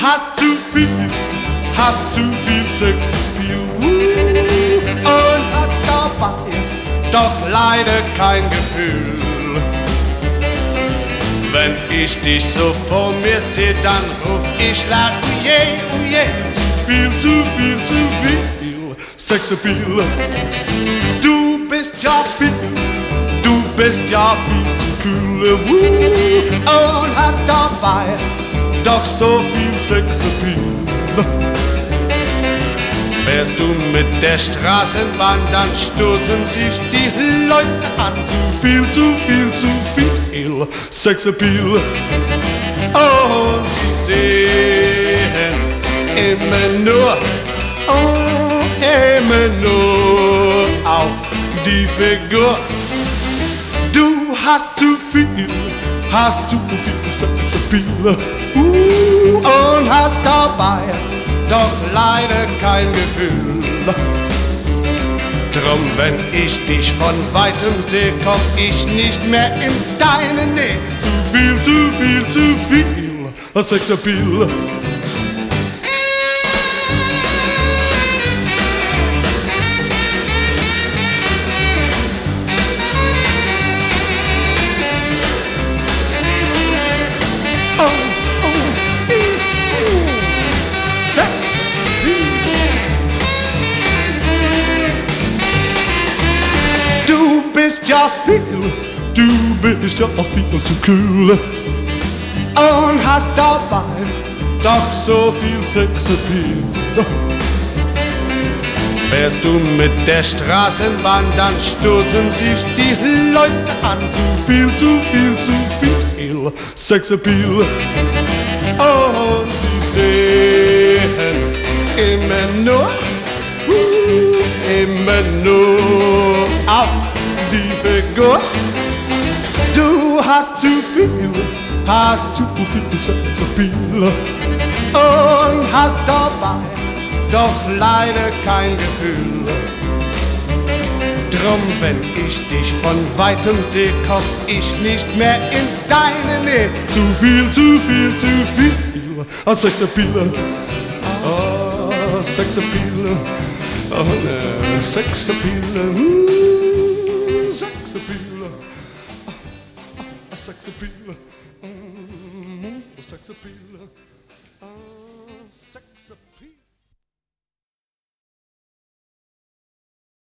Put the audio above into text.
Hast zu viel Sexappeal und hast dabei doch leider kein Gefühl. Wenn ich dich so vor mir seh, dann ruf ich laut, oh yeah, zu viel Sexappeal. Du bist ja viel zu kühl und hast dabei doch so viel Sexappeal. Fährst du mit der Straßenbahn, dann stoßen sich die Leute an. Zu viel Sexappeal. Und sie sehen immer nur auf die Figur. Du hast zu viel Sexappeal und hast dabei doch leider kein Gefühl. Drum, wenn ich dich von weitem seh, komm ich nicht mehr in deine Nähe. Zu viel Sexappeal. Du bist ja viel zu kühl und hast dabei doch so viel Sexappeal. Fährst du mit der Straßenbahn, dann stoßen sich die Leute an. Zu viel Sexappeal. Und sie sehen immer nur auf die Figur. Du hast zu viel Sexappeal und hast dabei doch leider kein Gefühl. Drum, wenn ich dich von weitem seh, komm ich nicht mehr in deine Nähe. Zu viel Sexappeal. Sexappeal. Oh, ne, Sexappeal. Sexappeal. Sexappeal. Sexappeal. Sexappeal.